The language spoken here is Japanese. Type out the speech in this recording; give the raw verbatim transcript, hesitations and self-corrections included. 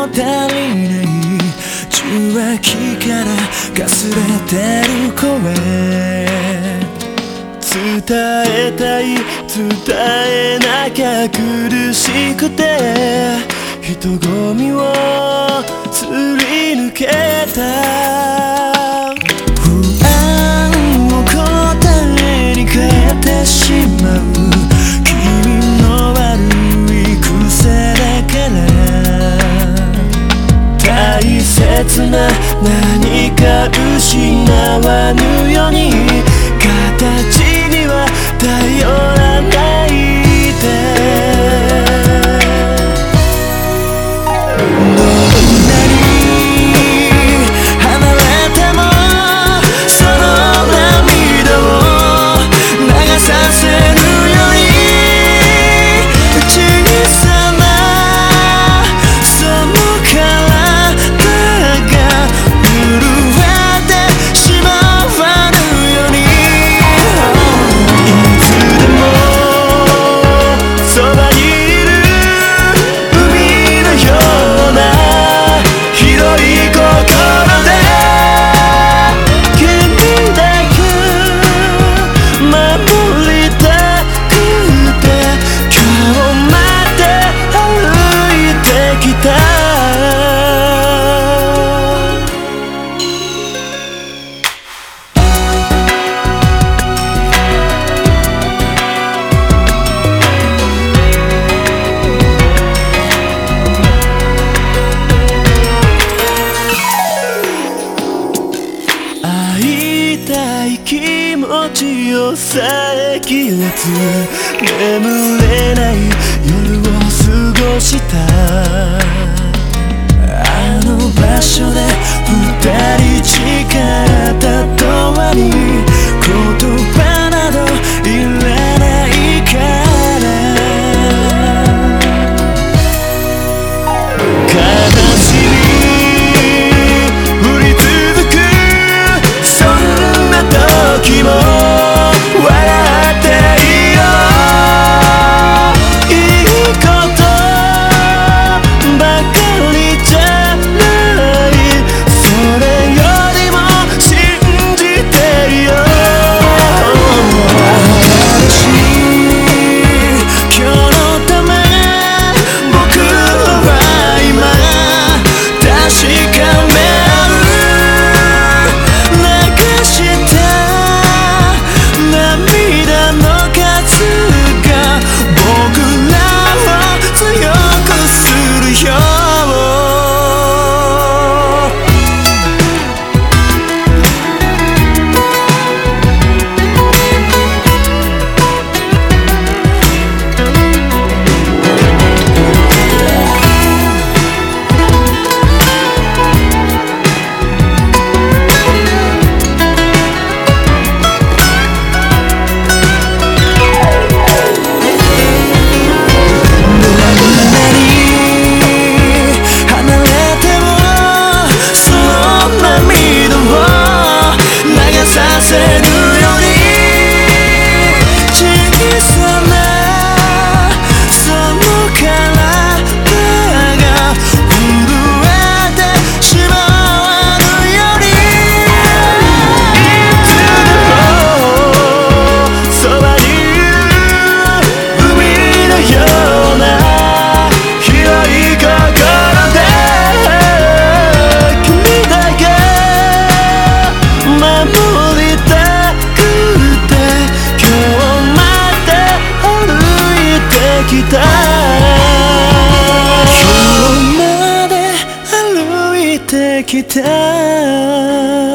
足りない受話器からかすれてる声伝えたい伝えなきゃ苦しくて人混みをすり抜けた不安を答えに変えてしまう君の悪い癖だから大切な何か失わぬように形には頼らないでどんなに離れてもその涙を流させるように小さなその体が震えてしまわぬようにいつでもそばにいる海のような広い心で君だけ守りたくて今日まで歩いてきた会いたい気持ちを抑えきれず眠れない夜を過ごしたあの場所で二人誓った通り言葉などいらないから悲しみ降り続くそんな時も笑っていいよいいことばかりじゃないそれよりも信じていよ新しい今日のため僕は今確かめ涙の数が僕らを強くするよ今日まで歩いてきた